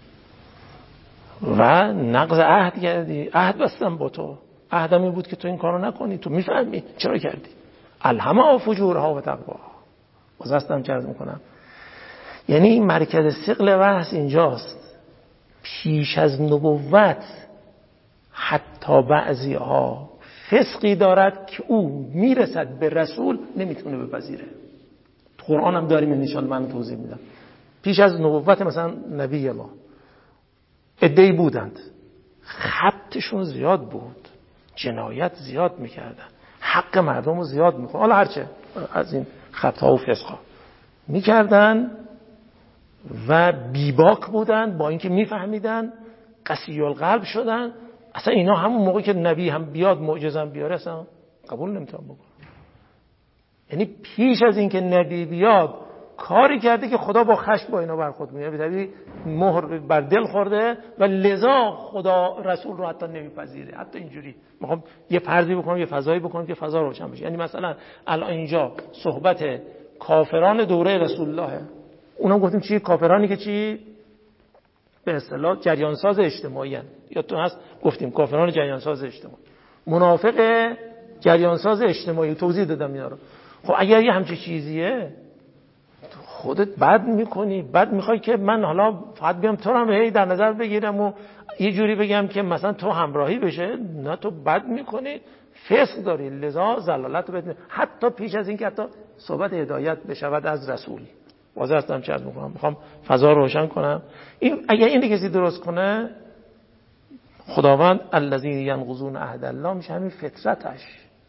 و نقض عهد کردی. عهد بستم با تو، عهدم این بود که تو این کارو نکنی، تو میفهمی چرا کردی. الهمها فجورها و تقوا. واسطم چه عرض میکنم، یعنی این مرکز ثقل بحث اینجاست. پیش از نبوت حتی بعضی ها فسقی دارد که او میرسد به رسول نمیتونه بپذیره. تو قرآن هم داریم، ان شاءالله من توضیح میدم. پیش از نبوت مثلا نبی الله عده‌ای بودند، خبطشون زیاد بود، جنایت زیاد میکردن، حق مردم رو زیاد میخوردن، حالا هرچه از این خطا و فسقا میکردن و بیباک بودن، با اینکه میفهمیدن قسی القلب شدن. اصلا اینا همون موقع که نبی هم بیاد معجزه هم بیاره اصلا قبول نمیتونن بکنن. یعنی پیش از اینکه نبی بیاد کاری کرده که خدا با خشم با اینا برخورد میکنه، به طبیعی مهر بر دل خورده و لذا خدا رسول رو حتی نمیپذیره. حتی اینجوری میخوام یه پردی بکنم، یه فضایی بکنم که فضا روشن بشه. یعنی مثلا الان اینجا صحبت کافران دوره رسول الله، اونا گفتیم چی؟ کافرانی که چی به اصطلاح جریان ساز اجتماعی هستند. یا تو هست گفتیم کافران جریان ساز اجتماعی، منافق جریان ساز اجتماعی، توضیح دادم اینا رو. خب اگر یه همچین چیزیه خودت بد میکنی، بد میخوای که من حالا فقط بیام تو هم هی در نظر بگیرم و یه جوری بگم که مثلا تو همراهی بشه، نه تو بد میکنی، فسق داری، لذا ضلالت رو بد. حتی پیش از این که حتی صحبت هدایت بشود از رسول، واضح هستم چه از میکنم، میخوام فضا رو روشن کنم. این اگر این کسی درست کنه، خداوند الذین ینقضون عهد الله میشه همین فطرتش.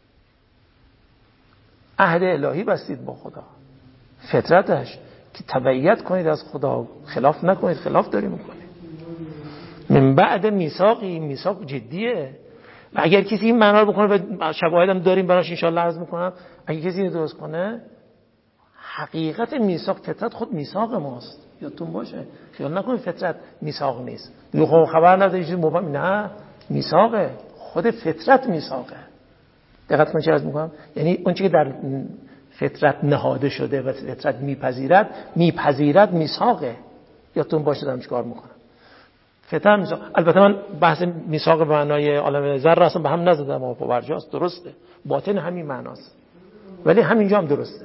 عهد الهی بستید با خدا، فطرتش که تبعیت کنید از خدا، خلاف نکنید، خلاف داری میکنید. من بعد میثاقی، میثاق جدیه. و اگر کسی این معنا رو بکنه و شواهد هم داریم براش ان شاء الله عرض میکنم، اگر کسی اینو درست کنه، حقیقت میثاق فطرت خود میثاق ماست. یادتون باشه خیال نکنید فطرت میثاق نیست. خب خبر نداری چیزی مفهوم، نه میثاقه، خود فطرت میثاقه. دقت کنید چه عرض میکنم، یعنی اون چیزی که در فطرت نهاده شده و فطرت میپذیرد، میپذیرد میثاقه. یادتون باشه دارم چیکار میکنم. فطرت میثاق. البته من بحث میثاق به معنای عالم ذره اصلا به هم نزدم، اما پاورجاست، درسته، باطن همین معناست، ولی همینجا هم درسته.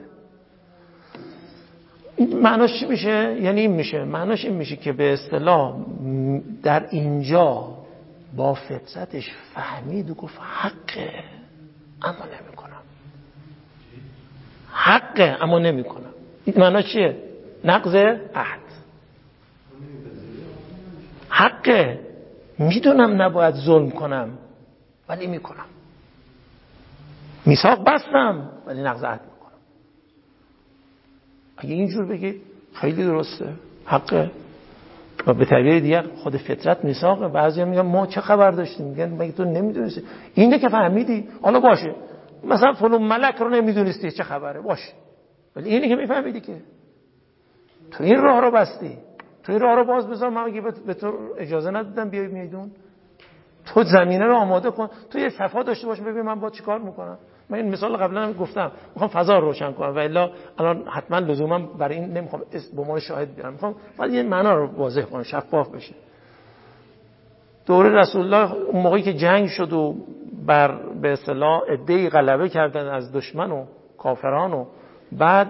این معناش چی میشه؟ یعنی این میشه، معناش این میشه که به اصطلاح در اینجا با فطرتش فهمید و گفت حقه اما نمیکنم، حقه اما نمیکنم. این معناش چیه؟ نقض عهد. حقه، میدونم نباید ظلم کنم ولی میکنم، میثاق بستم ولی نقض عهد میکنم. اگه اینجور بگید خیلی درسته، حقه. و به طبیعه دیگر خود فطرت میثاقه. بعضیا میگن ما چه خبر داشتیم، میگن مگه تو نمیدونستی؟ اینه که فهمیدی، حالا باشه مثلا فلان ملک رو نمیدونستی چه خبره، باشه، ولی اینه که میفهمیدی که تو این راه رو بستی، تو این راه رو باز بذار. من اگه به تو اجازه ندادم بیای میدون، تو زمینه رو آماده کن، تو یه صفا داشته باش ببین من با چیکار میکنم. من این مثال قبلا هم گفتم، میخوام فضا رو روشن کنم و الا الان حتما لزوما برای این نمیخوام به عنوان شاهد بیارم، میخوام فقط یه معنا رو واضح کنم، شفاف بشه. دوره رسول الله اون موقعی که جنگ شد و بر به اصطلاح عده‌ای غلبه کردن از دشمن و کافران و بعد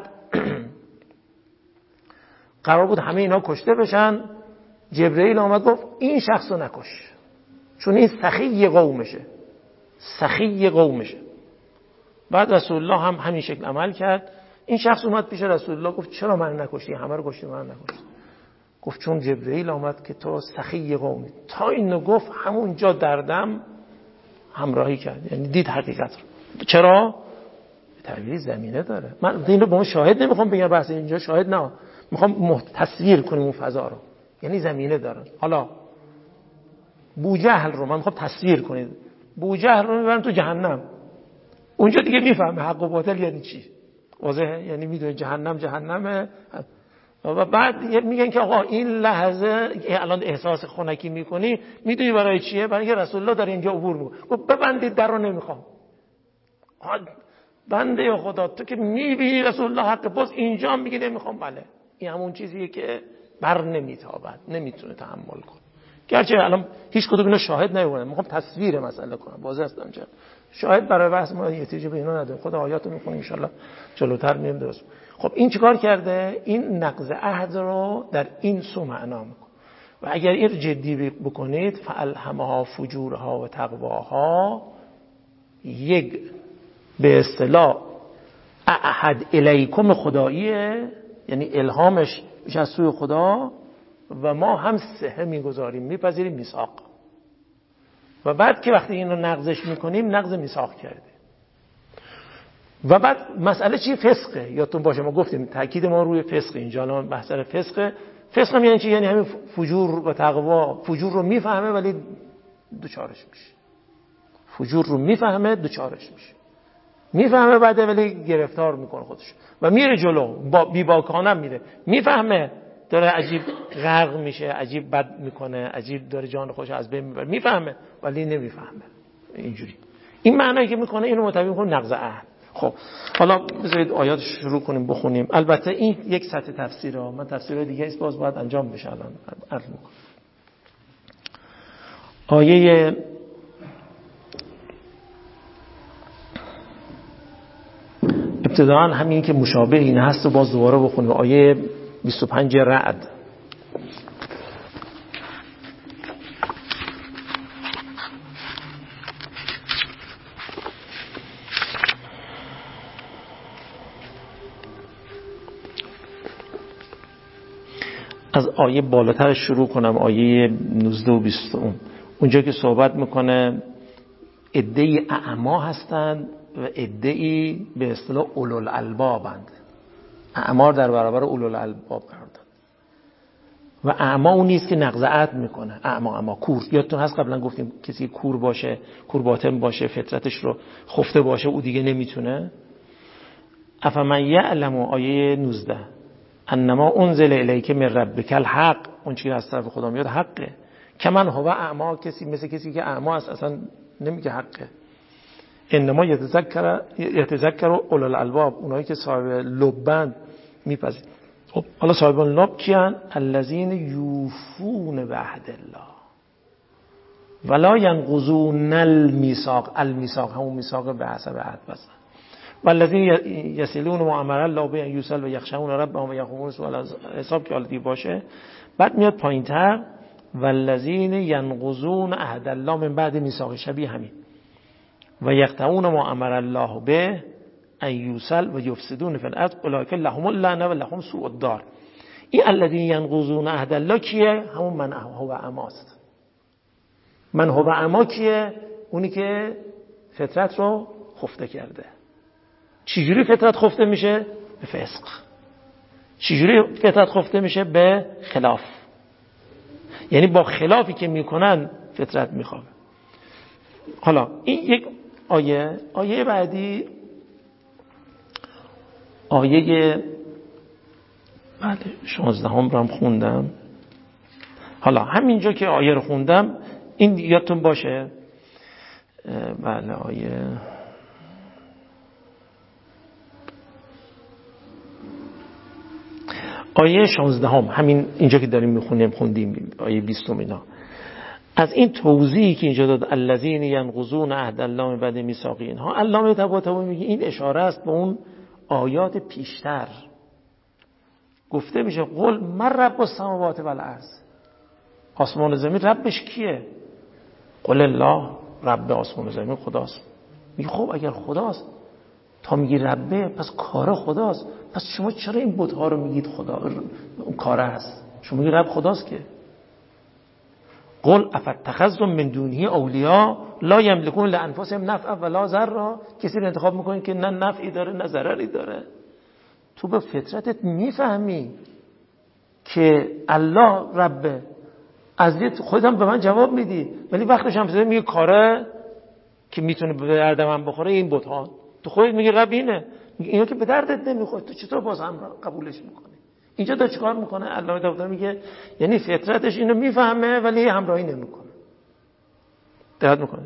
قرار بود همه اینا کشته بشن، جبرئیل آمد گفت این شخصو نکش چون این سخی قومشه، سخی قومشه. بعد رسول الله هم همین شکل عمل کرد. این شخص اومد پیش رسول الله گفت چرا من نکشتی، همه رو کشتی من نکشتی؟ گفت چون جبرئیل آمد که تو سخی قومی. تا اینو گفت همونجا دردم همراهی کرد، یعنی دید حقیقت رو. چرا؟ طبیعی زمینه داره. من این رو به اون شاهد نمیخوام بگم، بحث اینجا شاهد نه، میخوام تصویر کنیم اون فضا رو، یعنی زمینه دارن. حالا بوجهل رو من میخوام تصویر کنید، بوجهل رو میبرن تو جهنم، اونجا دیگه میفهمه حق و باطل یعنی چی، واضحه، یعنی میدونه جهنم جهنمه. و بعد میگن که آقا این لحظه الان احساس خنکی میکنی، میدونی برای چیه؟ برای اینکه رسول الله داره اینجا عبور میکنه. گفت ببندید در رو، نمیخوام. بنده یا خدا تو که میبینی رسول الله حق، باز اینجا میگی نمیخوام. بله این همون چیزیه که بر نمیتابد، نمیتونه تحمل کنه. گرچه الان هیچ کدوم اینا شاهد نیومدن، میخوام تصویر مسئله کنم، واضح است اینجا. شاهد برای بحث ما احتیاج به اینا نداره، خود آیاتو میخونیم ان شاء الله جلوتر میریم درست. خب این چیکار کرده؟ این نقض عهد رو در این سو معنا میکنه. و اگر این جدی بکنید، فالهمها فجورها و تقواها، یک به اصطلاح احد الیکم خداییه، یعنی الهامش میشه از سوی خدا و ما هم سهه میگذاریم، میپذیریم میثاق. و بعد که وقتی اینو نقضش میکنیم، نقض میثاق کرده. و بعد مسئله چی؟ فسقه. یادتون باشه ما گفتیم تاکید ما روی فسق، اینجا الان بحث سر فسقه. فسق هم یعنی چی؟ یعنی همین فجور و تقوا. فجور رو میفهمه ولی دوچارش میشه، فجور رو میفهمه دوچارش میشه. میفهمه بعد ولی گرفتار میکنه خودش و میره جلو، با بیباکانه میره، میفهمه داره عجیب غرق میشه، عجیب بد میکنه، عجیب داره جان خودش از بین میبره، میفهمه ولی نمیفهمه. اینجوری این معنایی که میکنه اینو متوجه میکنه نقض عهد. خب حالا بذارید آیات شروع کنیم بخونیم. البته این یک سطح تفسیره، من تفسیرهای دیگه است باز باید انجام بشه. الان عرض میکنم آیه ابتداء همین که مشابه این هست و باز دوباره بخونیم. آیه بیست و پنج رعد. از آیه بالاتر شروع کنم، آیه نوزده و بیست. اونجا که صحبت میکنه عده‌ای اعما هستند و عده‌ای به اصطلاح اولوالالبابند. اعمار در برابر اولوالالباب قرار داد و اعما اون نیست که نقض عهد میکنه. اعما اعما کور، یادتون هست قبلا گفتیم کسی کور باشه، کور باطن باشه، فطرتش رو خفته باشه، او دیگه نمیتونه. افمن یعلم، آیه نوزده، انما انزل الیک من ربک الحق، اون چیزی از طرف خدا میاد حقه. کمن هو اعما، کسی مثل کسی که اعما است اصلا نمیگه حقه. انما یتذکر یتذکر اولو الالباب، اونایی که صاحب لبند میپذیرن. خب حالا صاحب لب کیان؟ الذین یوفون بعهد الله ولا ینقضون المیثاق. المیثاق همون میثاق به حسب عهد بستن. والذین یصلون ما امر الله به یوصل و یخشون ربهم و یقومون سوال حساب که حالتی باشه. بعد میاد پایینتر والذین ینقضون عهد الله من بعد میثاق، شبیه همین. و یقطعون ما امر الله به ایوصل و یفسدون فی الارض اولئک لهم اللعنه و لهم سوء الدار. این الذین ینقضون عهد الله کیه؟ همون من هو اماست. من هو اما کیه؟ اونی که فطرت رو خفته کرده. چجوری فطرت خفته میشه؟ به فسق. چجوری فطرت خفته میشه؟ به خلاف. یعنی با خلافی که میکنن فطرت میخوابه. حالا این یک آیه. آیه بعدی آیه بله شانزده هم رو هم خوندم. حالا همینجا که آیه رو خوندم این یادتون باشه. بله آیه آیه شانزده هم همین اینجا که داریم میخونیم خوندیم آیه بیستم. اینا از این توضیحی که اینجا داد الذین ینقضون عهد الله من بعد میثاقه، اینها علامه طباطبایی میگه این اشاره است به اون آیات پیشتر. گفته میشه قل من رب السماوات و الارض، آسمان و زمین ربش کیه؟ قل الله، رب آسمان و زمین خداست. میگه خب اگر خداست تا میگی ربه پس کار خداست، پس شما چرا این بت‌ها رو میگید خدا اون کاره هست؟ شما میگید رب خداست که. قل افتخذتم من دونه اولیاء لا یملکون لانفسهم نفعا ولا ضرا. کسی رو انتخاب میکنید که نه نفعی داره نه ضرری داره. تو به فطرتت میفهمی که الله ربه، از خودت هم به من جواب میدی، ولی وقتش هم میگه کاره که میتونه به درد من بخوره این بت‌ها. تو خودت میگی رب اینه، میگه اینا که به دردت نمیخوره، تو چطور باز هم قبولش میکنی؟ اینجا داره چیکار میکنه؟ علامه طباطبایی میگه یعنی فطرتش اینو میفهمه ولی همراهی نمیکنه. دقت میکنه.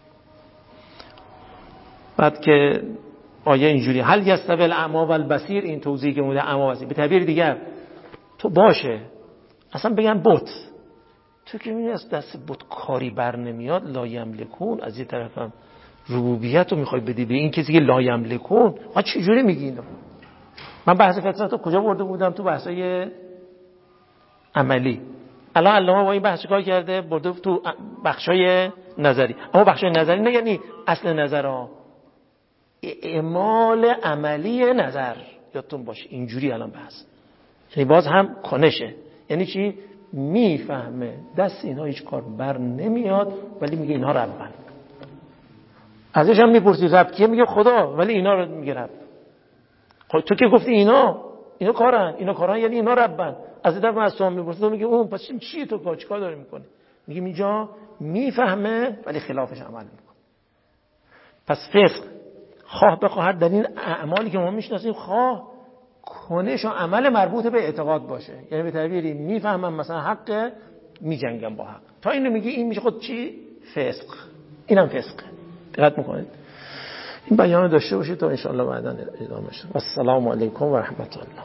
بعد که آیه اینجوری هل یستوی الاعمی و البصیر، این توضیحی که موده اعمی و بصیر، به تعبیر دیگر تو باشه اصلا بگن بت، تو که میبینی از دست بت کاری بر نمیاد، لا یملکون، از یه طرفم ربوبیت رو میخوای بدی به این کسی که لا یملکون. ما چه جوری میگی اینو؟ من بحث فطرت رو کجا برده بودم؟ تو بحثای عملی. الان علامه با این بحث کار کرده برده تو بخشای نظری. اما بخشای نظری نه یعنی اصل نظر ها، اعمال عملی نظر. یادتون باشه اینجوری الان بحث، یعنی باز هم کنشه. یعنی چی؟ میفهمه دست اینها هیچ کار بر نمیاد ولی میگه اینها ربن. ازش هم میپرسی رب کیه؟ میگه خدا، ولی اینا رو میگه رب. خب تو که گفتی اینا اینا کارن، اینا کارن یعنی اینا ربن. از این طرف از تو هم میپرسی، تو میگه اون پس چیه؟ تو کار چیکار داری میکنی؟ میگه اینجا میفهمه ولی خلافش عمل میکنه. پس فسق خواه بخواهد در این اعمالی که ما میشناسیم خواه کنش و عمل مربوط به اعتقاد باشه. یعنی به تعبیری میفهمم مثلا حق میجنگم با حق، تا اینو میگی این میشه خود چی؟ فسق. اینم فسقه. دقت میکنید این بیان داشته باشید تا ان شاء الله بعدا ادامه شه. السلام علیکم و رحمت الله.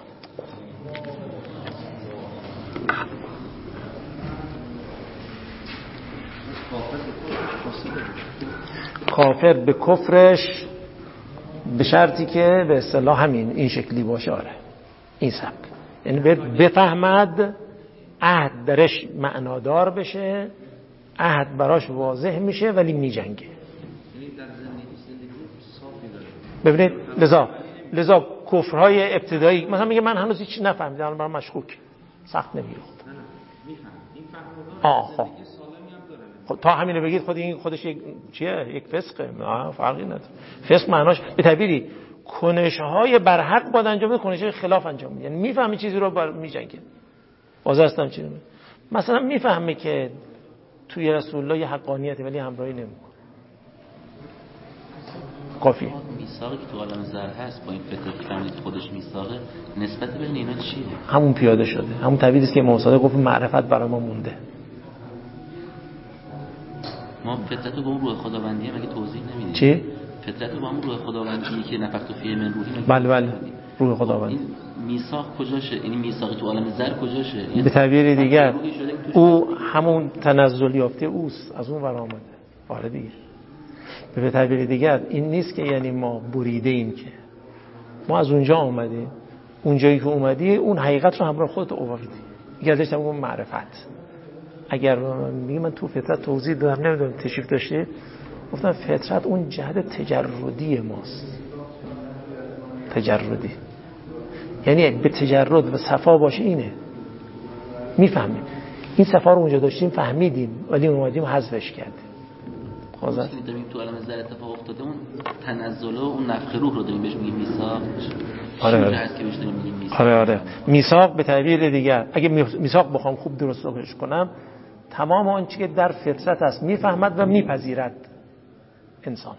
کافر به کفرش به شرطی که به اصطلاح همین این شکلی باشه. آره این سبک، یعنی بفهمد عهد درش معنادار بشه، عهد براش واضح میشه ولی میجنگه. ببینید لذا لذا کفرهای ابتدایی مثلا میگه من هنوز هیچ نفهمیدم الان برام مشکوک سخت نمیگیره. آه خب خب تا همینو بگید خود این خودش یک چیه؟ یک فسقه. نه فرقی نداره. فسق معناش به تعبیری کنش‌های برحق باید انجام بده، کنش‌های خلاف انجام میده. یعنی میفهمی چیزی رو بر میجنگه. واضح هستم چی میگم؟ مثلا میفهمه که توی رسول الله یه حقانیته ولی همراهی نمیکنه. کافیه. میثاقی که تو عالم زر هست با این فطرت که فهمید خودش میثاقه، نسبت بین اینا چیه؟ همون پیاده شده. همون تعبیری است که امام صادق گفت معرفت برای ما مونده. ما فطرت رو با اون روح خداوندیه مگه توضیح نمیدیم؟ چی؟ فطرت رو با اون روح خداوندیه که نفخت فیه من روحی مگه؟ بله بله روح خداوند. این میثاق کجاشه؟ یعنی میثاق تو عالم زر کجاشه؟ به تعبیر دیگر او همون تنزل یافته اوست، از اون ور آمده. آره دیگه. به تعبیر دیگر این نیست که یعنی ما بریده ایم، که ما از اونجا آمدیم، اونجایی که اومدی اون حقیقت رو همراه خودت آوردی. دیگه ازش اون معرفت. اگر میگه من تو فطرت توضیح دادم نمیدونم تشریف داشته، گفتم فطرت اون جهت تجردی ماست. تجردی یعنی به تجرد و صفا باشه. اینه میفهمیم این صفا رو اونجا داشتیم فهمیدیم ولی اومدیم حذفش کردیم. خلاص می‌دونیم تو عالم زر اتفاق افتاده اون تنزل و اون نفخ روح رو داریم بهش میگیم میثاق. آره آره هست که بهش داریم میگیم میثاق. آره آره میثاق به تعبیر دیگر اگه میثاق بخوام خوب درستش کنم، تمام آن چیزی که در فطرت است میفهمد و میپذیرد انسان.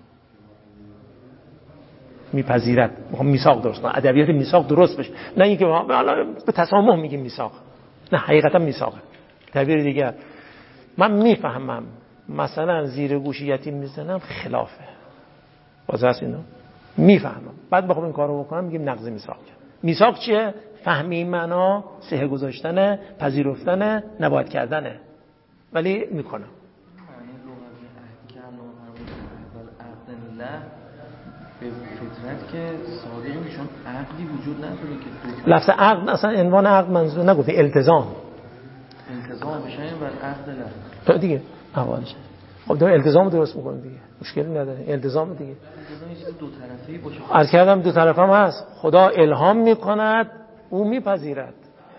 میپذیرد. میخوام میثاق درست کنم، ادبیات میثاق درست بشه، نه اینکه حالا به تسامح میگیم میثاق. نه حقیقتا میثاقه. تعبیر دیگر من میفهمم مثلا زیر گوش یتیم میزنم خلافه. واضحه است اینو؟ میفهمم. بعد بخوام این کارو بکنم میگیم نقض میثاق. میثاق چیه؟ فهمی معنا، صحه گذاشتن، پذیرفتن، نباید کردنه. ولی میکنم. معنی لغوی عهد که الله فرمود عهد الله به فطرت که صادقه، چون عقدی وجود نداره که لفظ عقد اصلا عنوان عقد منظور نگفته، التزام. التزام بشه بر عهد الله. تو دیگه اولش. خب دو التزام درست میکنه دیگه. مشکلی نداره. التزام دیگه. التزام یه چیز دو طرفه‌ای باشه. عرض کردم دو طرفه هم هست. خدا الهام میکند، او میپذیرد.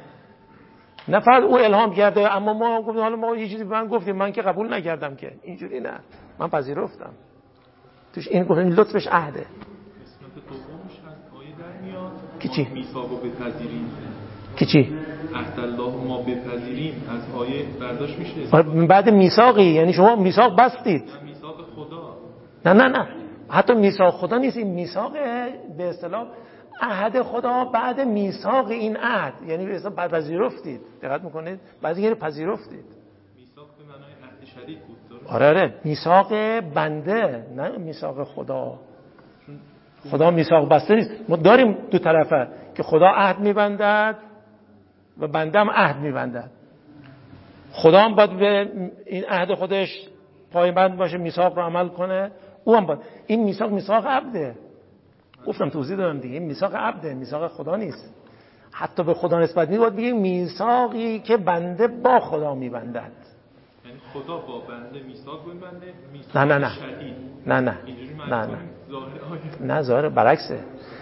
نه فقط او الهام کرده اما ما گفتیم حالا ما یه چیزی به من گفتیم من که قبول نکردم، که اینجوری نه، من پذیرفتم. توش این گفتیم لطفش عهده. قسمت دومش از آیه در میاد که چی؟ میثاقو بپذیریم. که چی؟ عهد الله ما بپذیریم از آیه برداشت میشه. بعد میثاقی یعنی شما میثاق بستید. میثاق خدا. نه نه نه حتی میثاق خدا نیست، این میثاق به اصطلاح عهد خدا بعد میثاق این عهد، یعنی به اصطلاح پذیرفتید. دقت میکنید؟ بعضی یعنی پذیرفتید. میثاق به معنای عهد شریک بود. آره آره میثاق بنده، نه میثاق خدا. خدا میثاق بسته نیست. ما داریم دو طرفه که خدا عهد میبندد و بنده هم عهد میبندد. خدا هم باید به این عهد خودش پایبند باشه، میثاق رو عمل کنه. او هم باید. این میثاق میثاق عبده. گفتم توضیح دادم دیگه، این میثاق عبده، میثاق خدا نیست. حتی به خدا نسبت میدیم باید بگیم میثاقی که بنده با خدا میبندد. یعنی خدا با بنده میثاق میبنده. میثاق نه نه نه شدید. نه نه نه نه نه نه ظاهر برعکسه.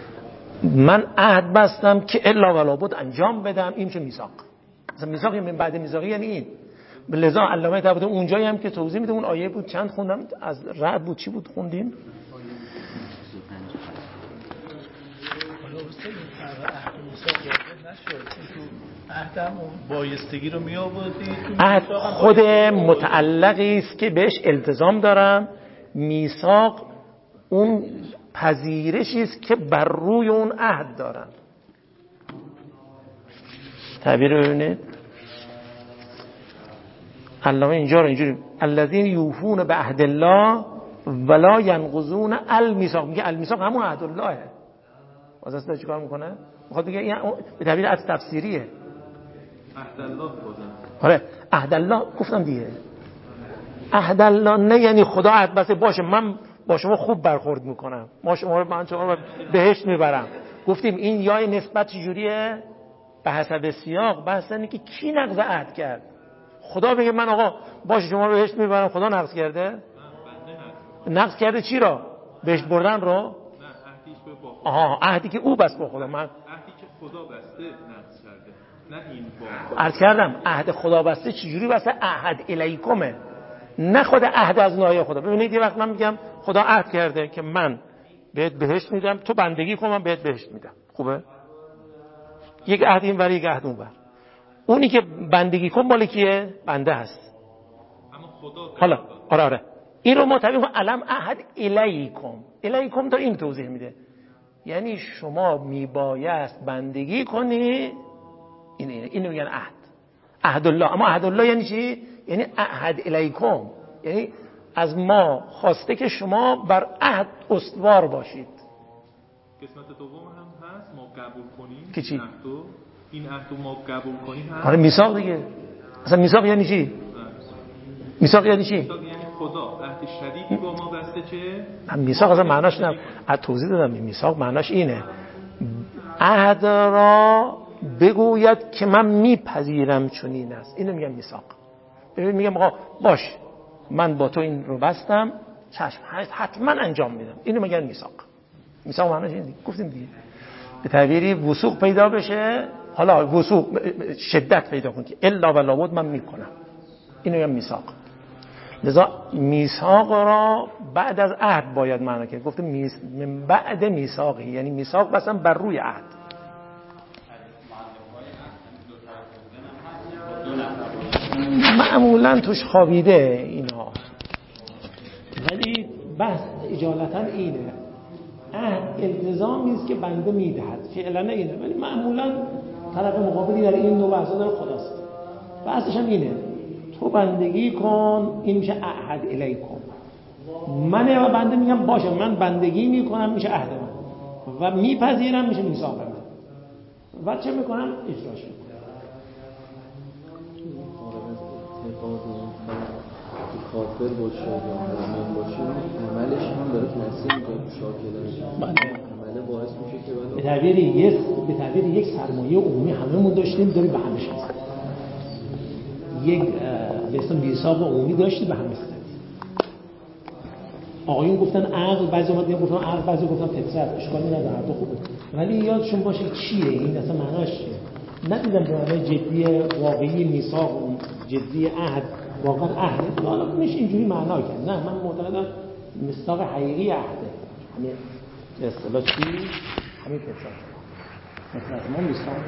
من عهد بستم که الا ولا بد انجام بدم، این چه میثاق. مثلا میثاق من بعد میثاقی یعنی این. لذا علامه طباطبایی اونجایی هم که توضیح میده، اون آیه بود چند خوندم از رعد بود، چی بود خوندیم؟ عهدم بایستگی رو می آوردی. عهد خود متعلقی است که بهش التزام دارم. میثاق اون پذیرشی است که بر روی اون عهد دارن. تعبیر ببینید علامه اینجا رو اینجوری الذین یوفون به عهد الله ولا ینقضون المیثاق. میگه المیثاق همون عهد اللهه. واسه داره چیکار میکنه؟ میخواد بگه این به تعبیر از تفسیریه. عهد الله بودن. آره عهد الله گفتم دیگه. عهد الله نه یعنی خدا عهد بسته باشه من با شما خوب برخورد میکنم، ما شما رو من شما رو بهشت میبرم. گفتیم این یای نسبت چجوریه؟ به حسب سیاق. بحث اینه که کی نقض عهد کرد. خدا بگه من آقا باشه شما رو بهشت میبرم، خدا نقض کرده؟ نقض کرده چی را؟ بهشت بردن رو؟ نه عهدیش به با خدا. آها عهدی که او بست با خدا. من عهدی که خدا بسته نقض کرده، نه این با. عرض کردم عهد خدا بسته چجوری بسته؟ عهد الیکمه، نه خود عهد از ناحیه خدا. ببینید یه وقت من میگم خدا عهد کرده که من بهت بهشت میدم، تو بندگی کن من بهت بهشت میدم. خوبه؟ یک عهد این ور یک عهد اون ور. اونی که بندگی کن مال کیه؟ بنده هست. اما خدا حالا آره آره این رو ما تعبیر کنیم علم عهد الیکم. الیکم تا این توضیح میده یعنی شما میبایست بندگی کنی. این اینه اینو میگن عهد. عهد الله. اما عهد الله یعنی چی؟ یعنی عهد الیکم، یعنی از ما خواسته که شما بر عهد استوار باشید. قسمت دوم هم هست ما قبول کنیم که چی؟ عهدو. این عهدو ما قبول کنیم هست. آره میثاق دیگه. اصلا میثاق یعنی چی؟ میثاق یعنی چی؟ میثاق یعنی خدا عهد شدیدی با ما بسته چه؟ میثاق اصلا معناش نه، از توضیح دادم. میثاق معناش اینه عهد را بگوید که من میپذیرم چنین است. اینو میگم میثاق. ببین میگم آقا باش من با تو این رو بستم، چشم حتما انجام میدم. اینو میگن میثاق. میثاق معناش اینه دیگه. گفتیم دیگه به تعبیری وثوق پیدا بشه. حالا وثوق شدت پیدا کنه که الا و لابد من میکنم. اینو میگم میثاق. لذا میثاق را بعد از عهد باید معنا کرد. گفتم میث... من بعد میثاقی، یعنی میثاق بسن بر روی عهد. معمولا توش خوابیده اینا، ولی بحث اجالتا اینه عهد التزامی است که بنده میدهد، فعلا اینه، ولی معمولا طرف مقابلی در این نوع بحثا داره خداست. بحثش هم اینه تو بندگی کن، این میشه عهد الیکم. من و بنده میگم باشه من بندگی میکنم میشه عهد من و میپذیرم میشه میثاق من و چه میکنم اجراش میکنم. کافر باشه یا مومن باشه عملش هم داره تاثیر میکنه شاکله. عمله باعث میشه که به تعبیر یک به تعبیر یک سرمایه عمومی هممون داشتیم داریم به همه شما یک به اسم میثاق عمومی داشتیم به همه شما. آقایون گفتن عقل، بعضی اومدن گفتن عقل، بعضی گفتن فطرت. اشکالی نداره، هر دو خوبه، ولی یادشون باشه چیه این اصلا معناش چیه. ندیدم به معنای جدی واقعی میثاق جدی عهد واقعا عهد حالا میشه اینجوری معنا کرد. نه من معتقدم میثاق حقیقی عهده. همین اصطلاح چی؟ همین فطرت. فطرت ما میثاق